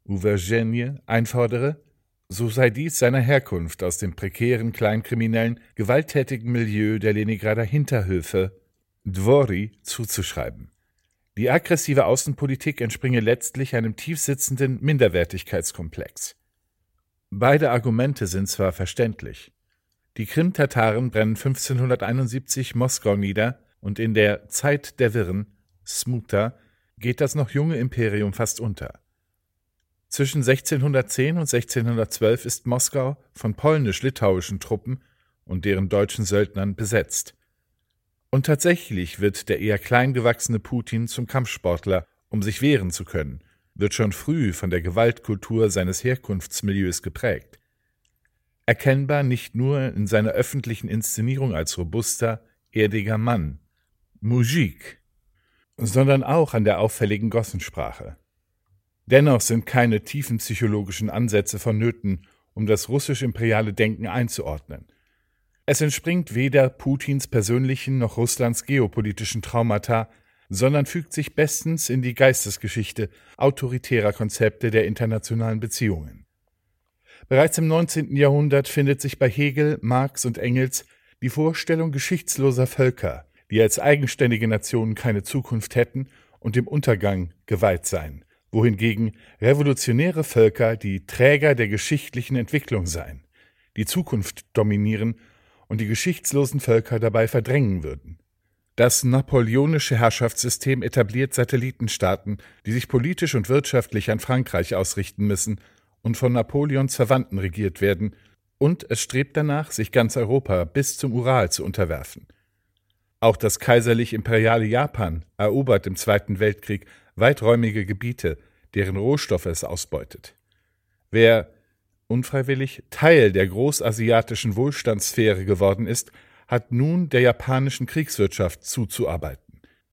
Ouvergenie einfordere, so sei dies seiner Herkunft aus dem prekären, kleinkriminellen, gewalttätigen Milieu der Leningrader Hinterhöfe, Dvori, zuzuschreiben. Die aggressive Außenpolitik entspringe letztlich einem tiefsitzenden Minderwertigkeitskomplex. Beide Argumente sind zwar verständlich. Die Krim-Tataren brennen 1571 Moskau nieder und in der Zeit der Wirren, Smuta, geht das noch junge Imperium fast unter. Zwischen 1610 und 1612 ist Moskau von polnisch-litauischen Truppen und deren deutschen Söldnern besetzt. Und tatsächlich wird der eher klein gewachsene Putin zum Kampfsportler, um sich wehren zu können, wird schon früh von der Gewaltkultur seines Herkunftsmilieus geprägt. Erkennbar nicht nur in seiner öffentlichen Inszenierung als robuster, erdiger Mann, Mujik, sondern auch an der auffälligen Gossensprache. Dennoch sind keine tiefen psychologischen Ansätze vonnöten, um das russisch-imperiale Denken einzuordnen. Es entspringt weder Putins persönlichen noch Russlands geopolitischen Traumata, sondern fügt sich bestens in die Geistesgeschichte autoritärer Konzepte der internationalen Beziehungen. Bereits im 19. Jahrhundert findet sich bei Hegel, Marx und Engels die Vorstellung geschichtsloser Völker, die als eigenständige Nationen keine Zukunft hätten und dem Untergang geweiht seien, wohingegen revolutionäre Völker die Träger der geschichtlichen Entwicklung seien, die Zukunft dominieren und die geschichtslosen Völker dabei verdrängen würden. Das napoleonische Herrschaftssystem etabliert Satellitenstaaten, die sich politisch und wirtschaftlich an Frankreich ausrichten müssen und von Napoleons Verwandten regiert werden, und es strebt danach, sich ganz Europa bis zum Ural zu unterwerfen. Auch das kaiserlich-imperiale Japan erobert im Zweiten Weltkrieg weiträumige Gebiete, deren Rohstoffe es ausbeutet. Wer unfreiwillig Teil der großasiatischen Wohlstandssphäre geworden ist, hat nun der japanischen Kriegswirtschaft zuzuarbeiten.